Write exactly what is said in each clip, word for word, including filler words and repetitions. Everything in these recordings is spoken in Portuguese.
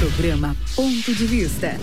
Programa Ponto de Vista.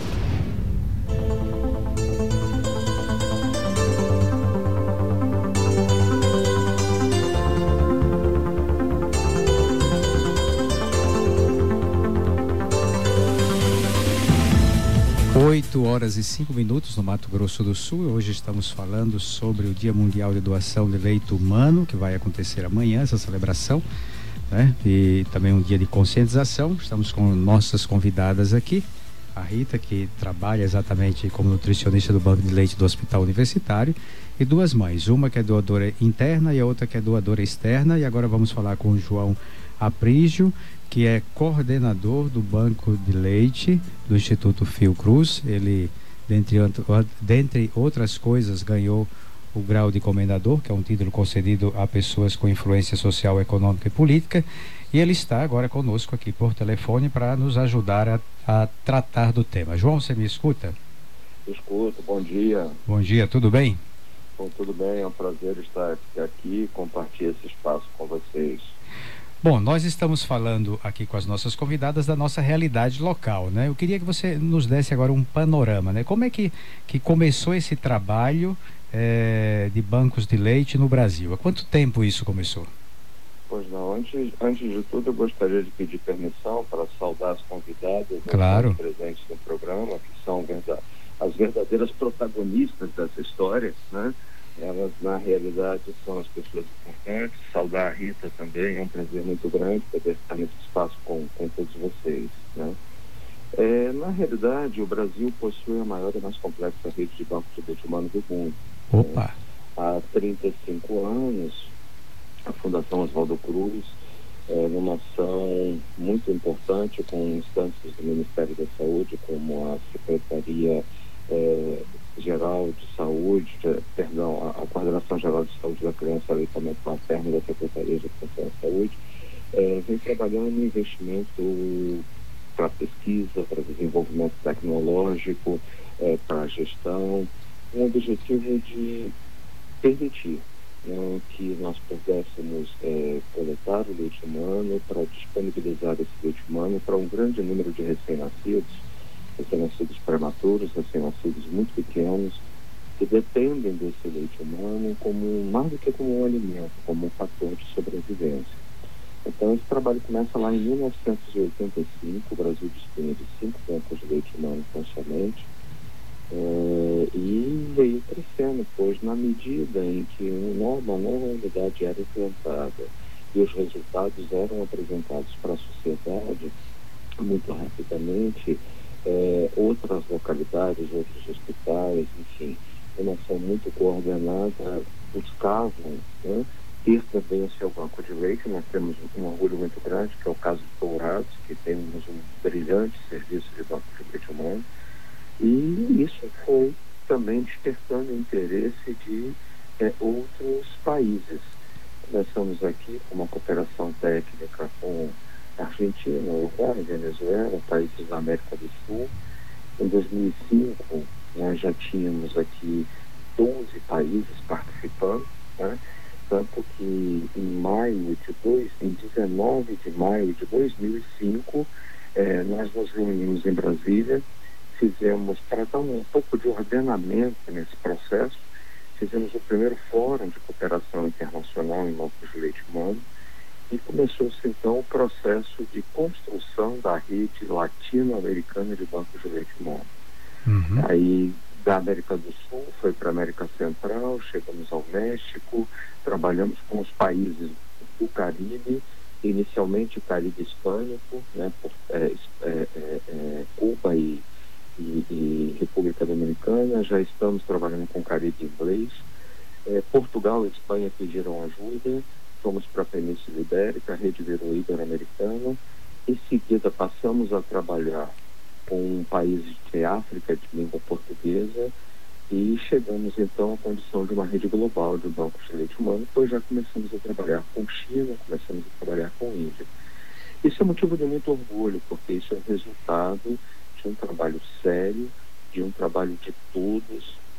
oito horas e cinco minutos no Mato Grosso do Sul. Hoje estamos falando sobre o Dia Mundial de Doação de Leite Humano, que vai acontecer amanhã, essa celebração, né? E também um dia de conscientização. Estamos com nossas convidadas aqui, a Rita, que trabalha exatamente como nutricionista do Banco de Leite do Hospital Universitário, e duas mães, uma que é doadora interna e a outra que é doadora externa. E agora vamos falar com o João Aprígio, que é coordenador do Banco de Leite do Instituto Fiocruz. Ele, dentre, dentre outras coisas, ganhou o grau de comendador, que é um título concedido a pessoas com influência social, econômica e política. E ele está agora conosco aqui por telefone para nos ajudar a, a tratar do tema. João, você me escuta? Escuto, bom dia. Bom dia, tudo bem? Bom, tudo bem, é um prazer estar aqui e compartilhar esse espaço com vocês. Bom, nós estamos falando aqui com as nossas convidadas da nossa realidade local, né? Eu queria que você nos desse agora um panorama, né? Como é que, que começou esse trabalho é, de bancos de leite no Brasil? Há quanto tempo isso começou? Pois não, antes, antes de tudo eu gostaria de pedir permissão para saudar as convidadas, claro, né, presentes no programa, que são verdade, as verdadeiras protagonistas dessa história, né? Elas, na realidade, são as pessoas importantes. Saudar a Rita também, é um prazer muito grande poder estar nesse espaço com, com todos vocês, né? É, na realidade, o Brasil possui a maior e mais complexa rede de bancos de leite humano do mundo. Opa! Né? Há trinta e cinco anos, a Fundação Oswaldo Cruz, é, numa ação muito importante com instâncias do Ministério da Saúde, como a Secretaria é, Geral de Saúde, de, perdão, a, a Coordenação Geral de Saúde da Criança e Aleitamento Materno da Secretaria de Educação e Saúde, é, vem trabalhando em investimento para pesquisa, para desenvolvimento tecnológico, é, para gestão, com o objetivo de permitir, né, que nós pudéssemos é, coletar o leite humano para disponibilizar esse leite humano para um grande número de recém-nascidos, recém-nascidos prematuros, recém-nascidos muito pequenos, que dependem desse leite humano como, mais do que como um alimento, como um fator de sobrevivência. Então, esse trabalho começa lá em mil novecentos e oitenta e cinco, o Brasil dispunha de cinco bancos de leite humano consciente, é, e veio crescendo, pois na medida em que uma nova unidade era implantada e os resultados eram apresentados para a sociedade, muito rapidamente, É, outras localidades, outros hospitais, enfim, uma ação muito coordenada, buscavam, né, ter também o seu banco de leite. Nós temos um orgulho muito grande, que é o caso de Dourados, que temos um brilhante serviço de banco de leite humano, e isso foi também despertando o interesse de é, outros países. Começamos aqui com uma cooperação técnica com Argentina, Uruguai, Venezuela, países da América do Sul. Em dois mil e cinco, nós já tínhamos aqui doze países participando, né? Tanto que em maio de dois, em dezenove de maio de dois mil e cinco, eh, nós nos reunimos em Brasília, fizemos, para dar um pouco de ordenamento nesse processo, fizemos o primeiro fórum de cooperação internacional em bancos de leite humano, e começou-se então o processo de construção da rede latino-americana de bancos de leite humano. Uhum. Aí, da América do Sul, foi para a América Central, chegamos ao México, trabalhamos com os países do Caribe, inicialmente o Caribe hispânico, né, por, é, é, é, Cuba e, e, e República Dominicana. Já estamos trabalhando com o Caribe inglês. É, Portugal e Espanha pediram ajuda. Fomos para a Península Ibérica, a rede virou ibero-americana. Em seguida, passamos a trabalhar com países de África de língua portuguesa e chegamos, então, à condição de uma rede global de bancos de leite humano, pois já começamos a trabalhar com China, começamos a trabalhar com Índia. Isso é motivo de muito orgulho, porque isso é resultado de um trabalho sério, de um trabalho de todos,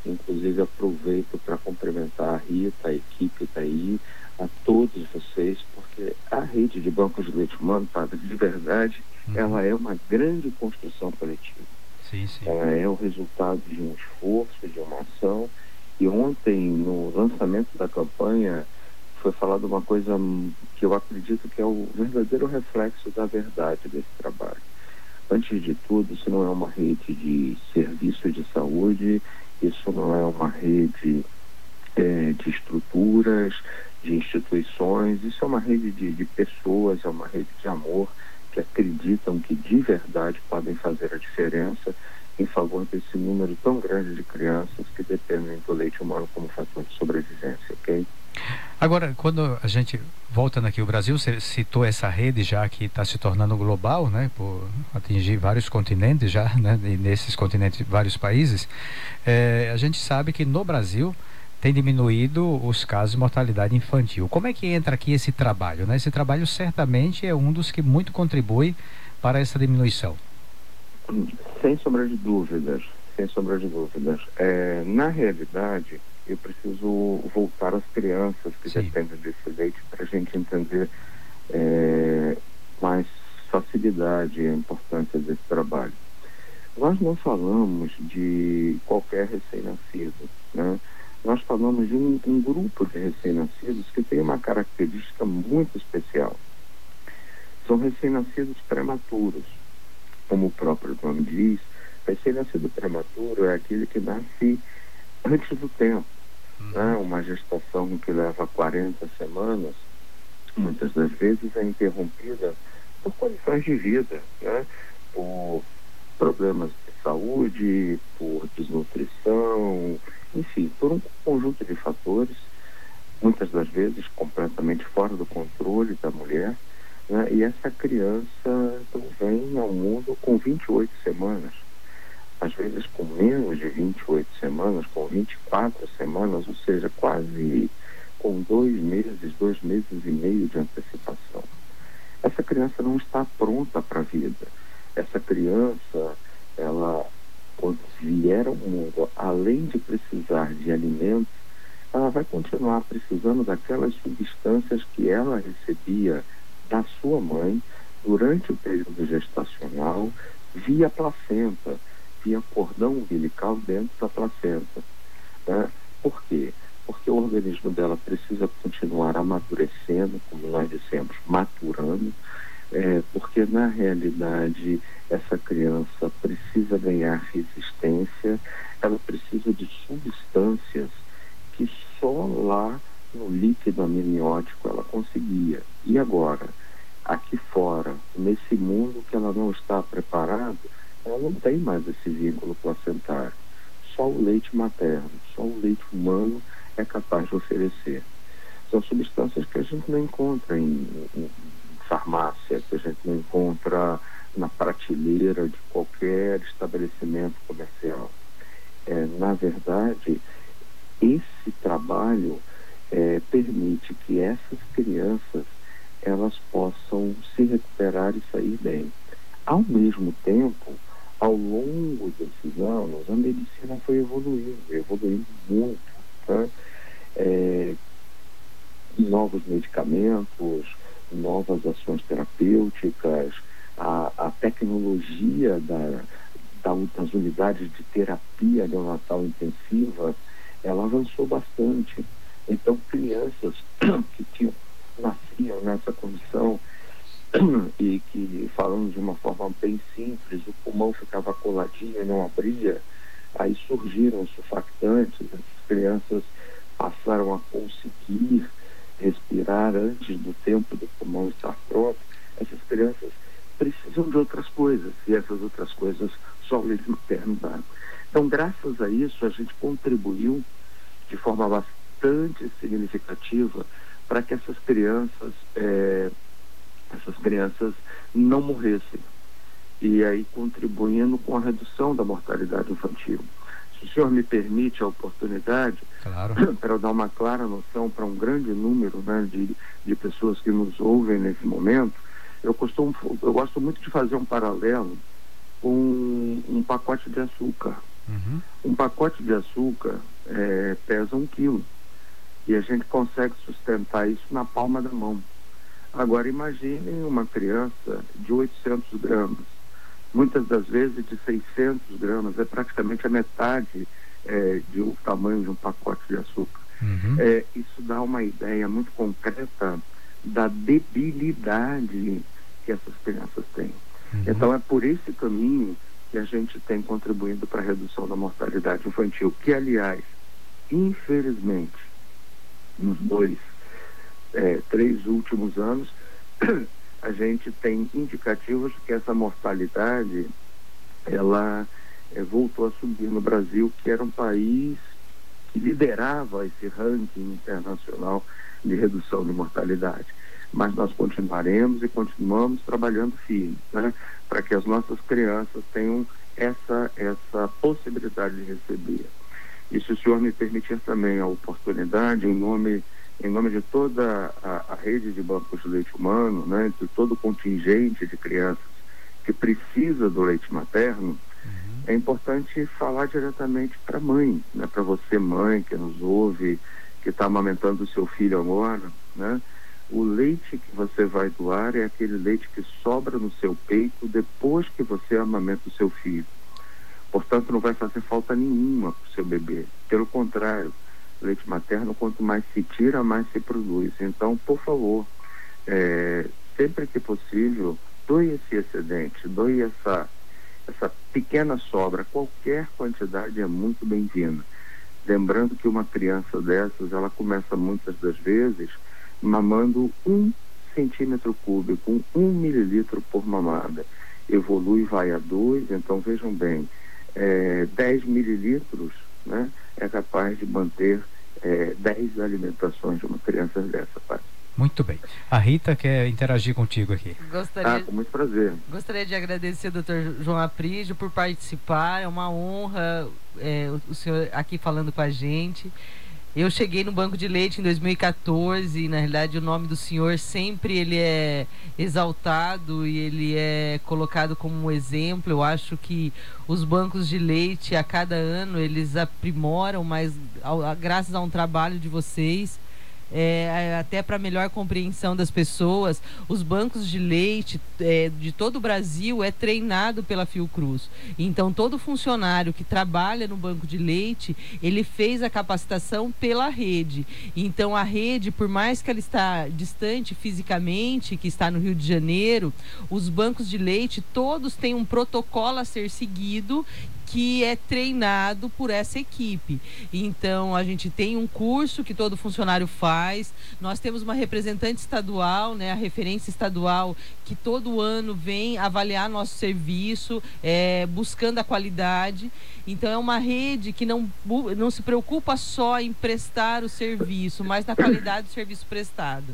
Inclusive aproveito para cumprimentar a Rita, a equipe daí, a todos vocês, porque a rede de bancos de leite humano, padre, de verdade, uhum. ela é uma grande construção coletiva. Sim, sim. Ela é o resultado de um esforço, de uma ação. E ontem, no lançamento da campanha, foi falado uma coisa que eu acredito que é o verdadeiro reflexo da verdade desse trabalho. Antes de tudo, isso não é uma rede de serviços de saúde, isso não é uma rede é, de estruturas, de instituições, isso é uma rede de, de pessoas, é uma rede de amor, que acreditam que de verdade podem fazer a diferença em favor desse número tão grande de crianças que dependem do leite humano como fator de sobrevivência, ok? Agora, quando a gente volta aqui ao Brasil, você citou essa rede já que está se tornando global, né, por atingir vários continentes já, né, e nesses continentes vários países. É, a gente sabe que no Brasil tem diminuído os casos de mortalidade infantil. Como é que entra aqui esse trabalho, né? Esse trabalho certamente é um dos que muito contribui para essa diminuição. Sem sombra de dúvidas, sem sombra de dúvidas. É, na realidade, eu preciso voltar às crianças que Sim. dependem desse leite para a gente entender é, mais facilidade e a importância desse trabalho. Nós não falamos de qualquer recém-nascido, né? Nós falamos de um, um grupo de recém-nascidos que tem uma característica muito especial. São recém-nascidos prematuros. Como o próprio nome diz, recém-nascido prematuro é aquele que nasce antes do tempo. Uhum. Né? Uma gestação que leva quarenta semanas, muitas das vezes é interrompida por condições de vida, né? Por problemas de saúde, por desnutrição, enfim, por um conjunto de fatores, muitas das vezes completamente fora do controle da mulher. Né? E essa criança vem ao mundo com vinte e oito semanas, às vezes com menos de vinte e oito semanas, com vinte e quatro semanas, ou seja, quase com dois meses, dois meses e meio de antecipação. Essa criança não está pronta para a vida. Essa criança, ela, quando vier ao mundo, além de precisar de alimentos, ela vai continuar precisando daquelas substâncias que ela recebia da sua mãe durante o período gestacional via placenta, via cordão umbilical dentro da placenta. Né? Por quê? Porque o organismo dela precisa continuar amadurecendo, como nós dissemos, maturando, é, porque na realidade essa criança precisa ganhar resistência, ela precisa de substâncias que só lá no líquido amniótico ela conseguia. E agora, aqui fora, nesse mundo que ela não está preparada, ela não tem mais esse vínculo placentário. Só o leite materno, só o leite humano é capaz de oferecer. São substâncias que a gente não encontra em, em farmácia, que a gente não encontra na prateleira de qualquer estabelecimento comercial. É, na verdade, esse trabalho é, permite que essas crianças elas possam se recuperar e sair bem. Ao mesmo tempo, ao longo desses anos, a medicina foi evoluindo, evoluindo muito. Tá? É, novos medicamentos, novas ações terapêuticas, a, a tecnologia da, da, das unidades de terapia neonatal intensiva, ela avançou bastante. Então, crianças que tinham, nasciam nessa condição e que, falando de uma forma bem simples, o pulmão ficava coladinho e não abria, aí surgiram os surfactantes, as crianças passaram a conseguir respirar antes do tempo do pulmão estar pronto. Essas crianças precisam de outras coisas, e essas outras coisas só o leite materno dá. Então, graças a isso, a gente contribuiu de forma bastante significativa para que essas crianças, é, essas crianças não morressem. E aí contribuindo com a redução da mortalidade infantil. Se o senhor me permite a oportunidade, claro, para eu dar uma clara noção para um grande número, né, de, de pessoas que nos ouvem nesse momento, eu, costumo, eu gosto muito de fazer um paralelo com um, um pacote de açúcar. Uhum. Um pacote de açúcar é, pesa um quilo e a gente consegue sustentar isso na palma da mão. Agora imaginem uma criança de oitocentos gramas, muitas das vezes de seiscentos gramas, é praticamente a metade é, de um tamanho de um pacote de açúcar. Uhum. É, isso dá uma ideia muito concreta da debilidade que essas crianças têm. Uhum. Então é por esse caminho que a gente tem contribuído para a redução da mortalidade infantil, que aliás, infelizmente, nos dois, é, três últimos anos, a gente tem indicativos de que essa mortalidade, ela é, voltou a subir no Brasil, que era um país que liderava esse ranking internacional de redução de mortalidade. Mas nós continuaremos e continuamos trabalhando firme, né, para que as nossas crianças tenham essa, essa possibilidade de receber. E se o senhor me permitir também a oportunidade, em nome, em nome de toda a, a rede de bancos de leite humano, né, de todo o contingente de crianças que precisa do leite materno, uhum. é importante falar diretamente para a mãe, né, para você mãe que nos ouve, que está amamentando o seu filho agora, né? O leite que você vai doar é aquele leite que sobra no seu peito depois que você amamenta o seu filho. Portanto, não vai fazer falta nenhuma para o seu bebê. Pelo contrário, leite materno, quanto mais se tira, mais se produz. Então, por favor, é, sempre que possível, doe esse excedente, doe essa, essa pequena sobra. Qualquer quantidade é muito bem-vinda. Lembrando que uma criança dessas, ela começa muitas das vezes mamando um centímetro cúbico, um mililitro por mamada. Evolui, vai a dois, então vejam bem, é, dez mililitros, né, é capaz de manter é, dez alimentações de uma criança dessa, pai. Muito bem. A Rita quer interagir contigo aqui. Gostaria, ah, com muito prazer. Gostaria de agradecer ao doutor João Aprígio por participar, é uma honra é, o senhor aqui falando com a gente. Eu cheguei no Banco de Leite em dois mil e quatorze e, na realidade, o nome do senhor sempre ele é exaltado e ele é colocado como um exemplo. Eu acho que os bancos de leite, a cada ano, eles aprimoram, mas ao, a, graças a um trabalho de vocês, É, até para melhor compreensão das pessoas, os bancos de leite é, de todo o Brasil é treinado pela Fiocruz. Então todo funcionário que trabalha no banco de leite, ele fez a capacitação pela rede. Então a rede, por mais que ela está distante fisicamente, que está no Rio de Janeiro, os bancos de leite todos têm um protocolo a ser seguido, que é treinado por essa equipe. Então a gente tem um curso que todo funcionário faz, nós temos uma representante estadual, né, a referência estadual, que todo ano vem avaliar nosso serviço, é, buscando a qualidade. Então é uma rede que não, não se preocupa só em prestar o serviço, mas na qualidade do serviço prestado.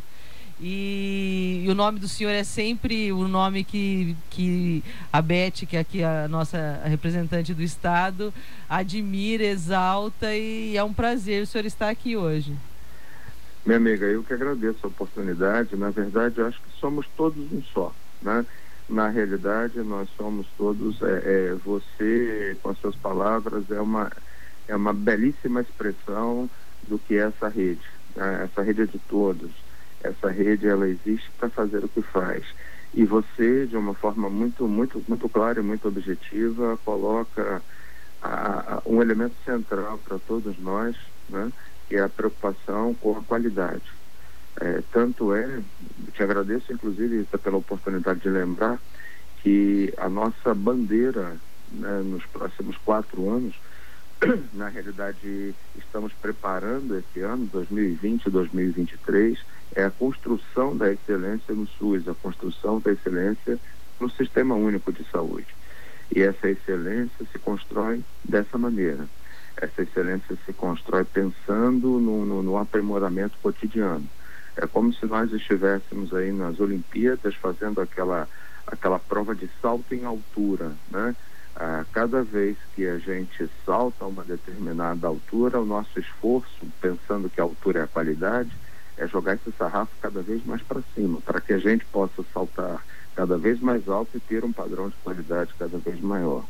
E, e o nome do senhor é sempre o nome que, que a Beth, que é aqui a nossa representante do estado, admira, exalta, e é um prazer o senhor estar aqui hoje. Minha amiga, eu que agradeço a oportunidade. Na verdade, eu acho que somos todos um só, né? Na realidade, nós somos todos, é, é, você, com as suas palavras, é uma, é uma belíssima expressão do que é essa rede, né? Essa rede é de todos. Essa rede, ela existe para fazer o que faz. E você, de uma forma muito, muito, muito clara e muito objetiva, coloca a, a, um elemento central para todos nós, né, que é a preocupação com a qualidade. É, tanto é, te agradeço, inclusive, pela oportunidade de lembrar que a nossa bandeira, né, nos próximos quatro anos, na realidade, estamos preparando esse ano, dois mil e vinte, dois mil e vinte e três, é a construção da excelência no SUS, a construção da excelência no Sistema Único de Saúde. E essa excelência se constrói dessa maneira. Essa excelência se constrói pensando no, no, no aprimoramento cotidiano. É como se nós estivéssemos aí nas Olimpíadas fazendo aquela, aquela prova de salto em altura, né? Ah, cada vez que a gente salta a uma determinada altura, o nosso esforço, pensando que a altura é a qualidade, é jogar esse sarrafo cada vez mais para cima, para que a gente possa saltar cada vez mais alto e ter um padrão de qualidade cada vez maior.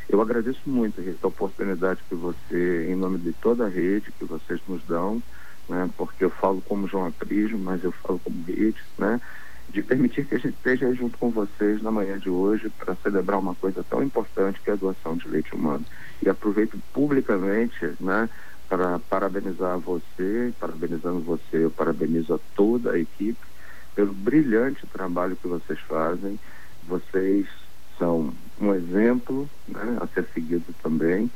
Eu agradeço muito, Rita, a oportunidade que você, em nome de toda a rede, que vocês nos dão, né, porque eu falo como João Aprígio, mas eu falo como rede, né, de permitir que a gente esteja aí junto com vocês na manhã de hoje para celebrar uma coisa tão importante que é a doação de leite humano. E aproveito publicamente, né, para parabenizar você, parabenizando você, eu parabenizo a toda a equipe pelo brilhante trabalho que vocês fazem. Vocês são um exemplo, né, a ser seguido também,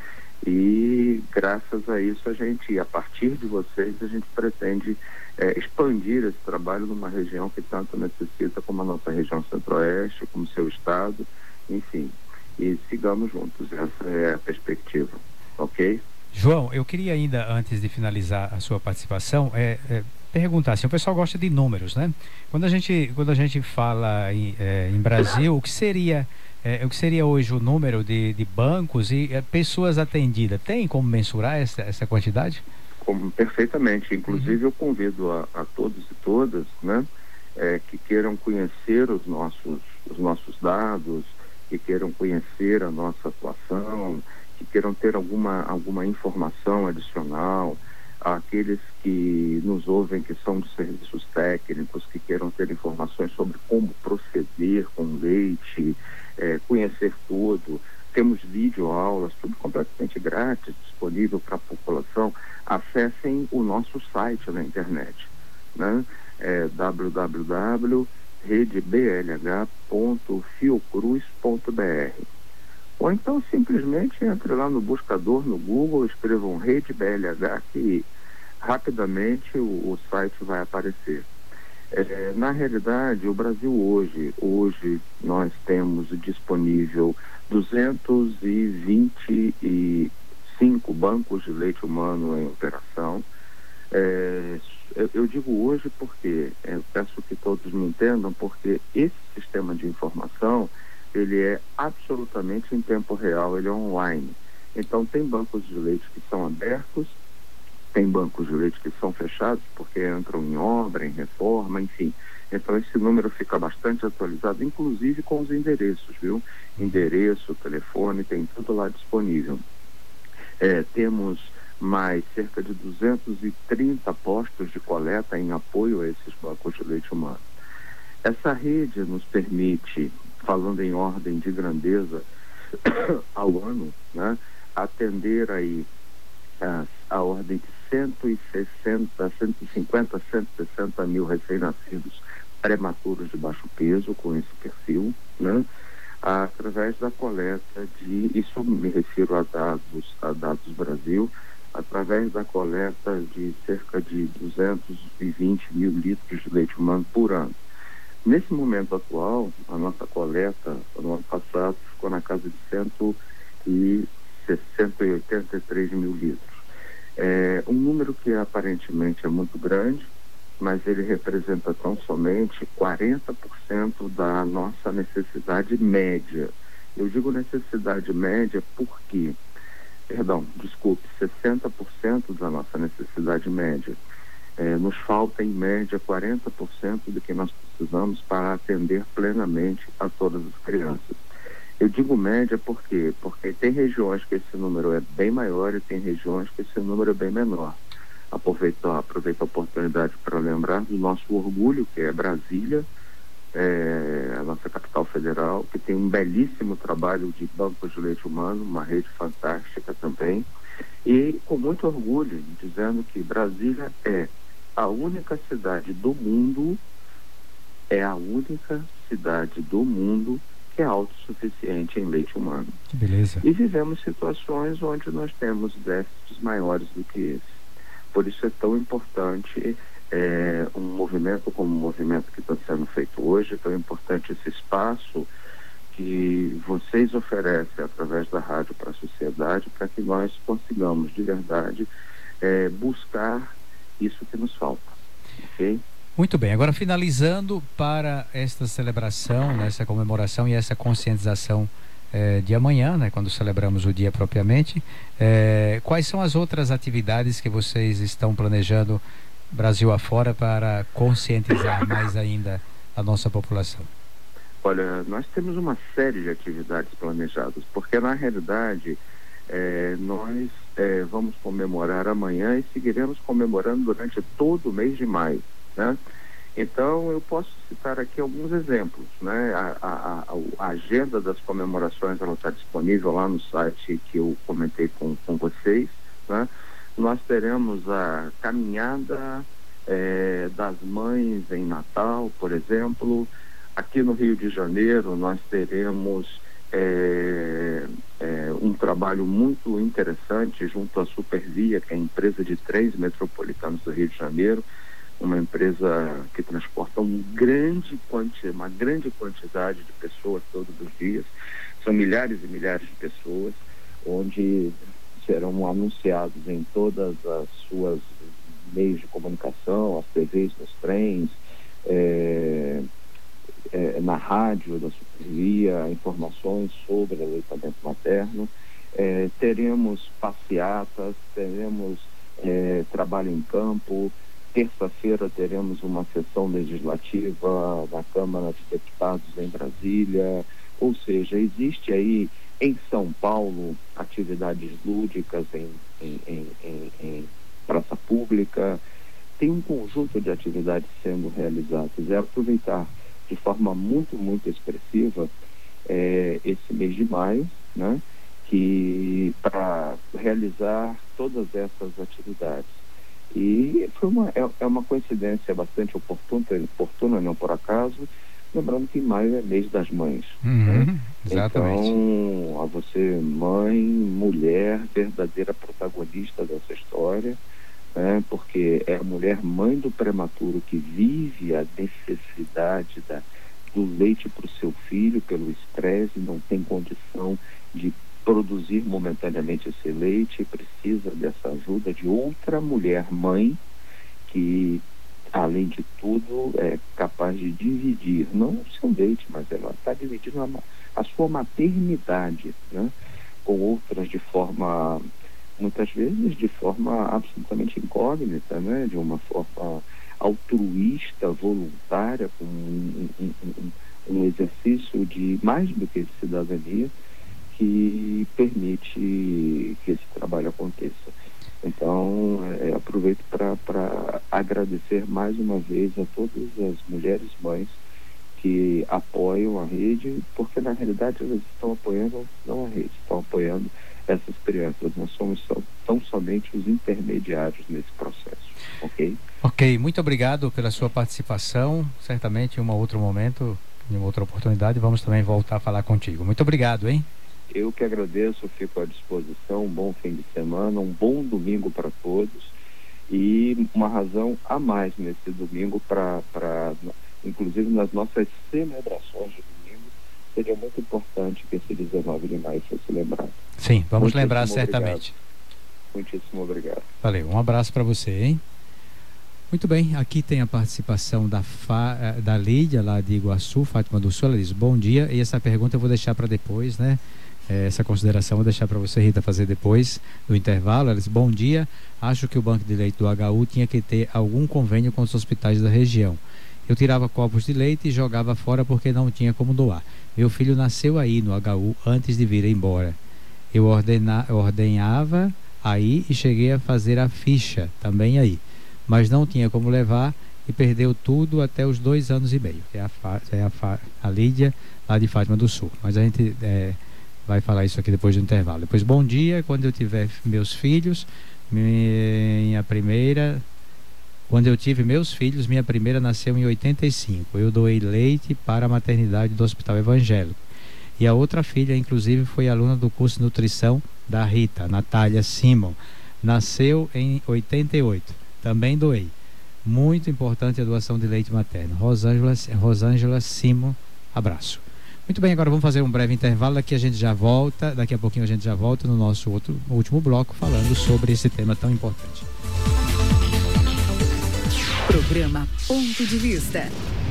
e graças a isso a gente, a partir de vocês, a gente pretende é, expandir esse trabalho numa região que tanto necessita, como a nossa região centro-oeste, como o seu estado, enfim, e sigamos juntos, essa é a perspectiva, ok? João, eu queria ainda, antes de finalizar a sua participação, é, é, perguntar, assim, o pessoal gosta de números, né? Quando a gente, quando a gente fala em, é, em Brasil, o que seria... É, o que seria hoje o número de, de bancos e é, pessoas atendidas? Tem como mensurar essa, essa quantidade? Como, perfeitamente. Inclusive, uhum. eu convido a, a todos e todas, né, é, que queiram conhecer os nossos, os nossos dados, que queiram conhecer a nossa atuação, que queiram ter alguma, alguma informação adicional, aqueles que nos ouvem que são de serviços técnicos, que queiram ter informações sobre como proceder com leite, é, conhecer tudo. Temos videoaulas, tudo completamente grátis, disponível para a população. Acessem o nosso site na internet, né? É w w w ponto rede b l h ponto fiocruz ponto b r. Ou então simplesmente entre lá no buscador, no Google, escrevam Rede B L H, que rapidamente o, o site vai aparecer. É, na realidade, o Brasil hoje, hoje nós temos disponível duzentos e vinte e cinco bancos de leite humano em operação. É, eu, eu digo hoje porque, é, eu peço que todos me entendam, porque esse sistema de informação, ele é absolutamente em tempo real, ele é online. Então tem bancos de leite que são abertos, tem bancos de leite que são fechados porque entram em obra, em reforma, enfim. Então esse número fica bastante atualizado, inclusive com os endereços, viu? Endereço, telefone, tem tudo lá disponível. É, temos mais cerca de duzentos e trinta postos de coleta em apoio a esses bancos de leite humano. Essa rede nos permite, falando em ordem de grandeza, ao ano, né, atender aí a, a ordem de cento e sessenta, cento e cinquenta, cento e sessenta mil recém-nascidos prematuros de baixo peso com esse perfil, né, através da coleta de, isso me refiro a dados, a dados Brasil, através da coleta de cerca de duzentos e vinte mil litros de leite humano por ano. Nesse momento atual, a nossa coleta, no ano passado, ficou na casa de cento e oitenta e três mil litros. É um número que aparentemente é muito grande, mas ele representa tão somente quarenta por cento da nossa necessidade média. Eu digo necessidade média porque, perdão, desculpe, sessenta por cento da nossa necessidade média. É, nos falta em média quarenta por cento do que nós precisamos para atender plenamente a todas as crianças. Eu digo média por quê? Porque tem regiões que esse número é bem maior e tem regiões que esse número é bem menor. Aproveito, aproveito a oportunidade para lembrar do nosso orgulho, que é Brasília, é, a nossa capital federal, que tem um belíssimo trabalho de bancos de leite humano, uma rede fantástica também, e com muito orgulho dizendo que Brasília é a única cidade do mundo, é a única cidade do mundo que é autossuficiente em leite humano. Que beleza. E vivemos situações onde nós temos déficits maiores do que esse. Por isso é tão importante é, um movimento como o movimento que está sendo feito hoje, é tão importante esse espaço que vocês oferecem através da rádio para a sociedade, para que nós consigamos de verdade é, buscar isso que nos falta, ok? Muito bem, agora finalizando para esta celebração, né, essa comemoração e essa conscientização eh, de amanhã, né, quando celebramos o dia propriamente, eh, quais são as outras atividades que vocês estão planejando Brasil afora para conscientizar mais ainda a nossa população? Olha, nós temos uma série de atividades planejadas, porque na realidade é, nós é, vamos comemorar amanhã e seguiremos comemorando durante todo o mês de maio, né? Então eu posso citar aqui alguns exemplos, né? A, a, a, a agenda das comemorações ela está disponível lá no site que eu comentei com, com vocês, né? Nós teremos a caminhada é, das mães em Natal, por exemplo. Aqui no Rio de Janeiro nós teremos é, é, um trabalho muito interessante junto à Supervia, que é a empresa de trens metropolitanos do Rio de Janeiro, uma empresa que transporta um grande quanti, uma grande quantidade de pessoas todos os dias. São milhares e milhares de pessoas, onde serão anunciados em todas as suas meios de comunicação, as T Vs nos trens, é, é, na rádio da Supervia, informações sobre aleitamento materno. É, teremos passeatas, teremos é, trabalho em campo. Terça-feira teremos uma sessão legislativa da Câmara de Deputados em Brasília. Ou seja, existe aí em São Paulo atividades lúdicas em, em, em, em, em praça pública. Tem um conjunto de atividades sendo realizadas. É aproveitar de forma muito, muito expressiva é, esse mês de maio, né, que para realizar todas essas atividades. E foi uma, é, é uma coincidência bastante oportuna, oportuna, não por acaso, lembrando que maio é mês das mães. Uhum, né? Exatamente. Então, a você, mãe, mulher, verdadeira protagonista dessa história, né? Porque é a mulher mãe do prematuro que vive a necessidade da, do leite para o seu filho pelo estresse, não tem condição de produzir momentaneamente esse leite, precisa dessa ajuda de outra mulher mãe que, além de tudo, é capaz de dividir, não o seu leite, mas ela está dividindo a, a sua maternidade, né, com outras de forma, muitas vezes de forma absolutamente incógnita, né, de uma forma altruísta, voluntária, com um, um, um, um exercício de mais do que de cidadania, que permite que esse trabalho aconteça. Então, é, aproveito para agradecer mais uma vez a todas as mulheres mães que apoiam a rede, porque na realidade elas estão apoiando não a rede, estão apoiando essas crianças. Nós somos só, tão somente os intermediários nesse processo, ok? Ok, muito obrigado pela sua participação. Certamente em um outro momento, em uma outra oportunidade, vamos também voltar a falar contigo. Muito obrigado, hein? Eu que agradeço, fico à disposição. Um bom fim de semana, um bom domingo para todos e uma razão a mais nesse domingo para, inclusive nas nossas celebrações de domingo, seria muito importante que esse dezenove de maio fosse lembrado. Sim, vamos Muitíssimo lembrar obrigado. certamente. Muitíssimo obrigado. Valeu, um abraço para você, hein? Muito bem, aqui tem a participação da, Fa, da Lídia, lá de Iguaçu, Fátima do Sul. Ela diz, bom dia, e essa pergunta eu vou deixar para depois, né? Essa consideração eu vou deixar para você, Rita, fazer depois do intervalo. Ela diz, bom dia, acho que o Banco de Leite do H U tinha que ter algum convênio com os hospitais da região. Eu tirava copos de leite e jogava fora porque não tinha como doar. Meu filho nasceu aí no H U antes de vir embora. Eu ordena, ordenhava aí e cheguei a fazer a ficha também aí. Mas não tinha como levar e perdeu tudo até os dois anos e meio. É a, é a, a Lídia, lá de Fátima do Sul. Mas a gente é, vai falar isso aqui depois do intervalo. Depois, bom dia, quando eu tiver meus filhos, minha primeira... Quando eu tive meus filhos, minha primeira nasceu em oitenta e cinco. Eu doei leite para a maternidade do Hospital Evangélico. E a outra filha, inclusive, foi aluna do curso de nutrição da Rita, Natália Simon. Nasceu em oitenta e oito. Também doei. Muito importante a doação de leite materno. Rosângela, Rosângela Simon, abraço. Muito bem, agora vamos fazer um breve intervalo. Daqui a gente já volta, daqui a pouquinho a gente já volta no nosso outro, último bloco falando sobre esse tema tão importante. Programa Ponto de Vista.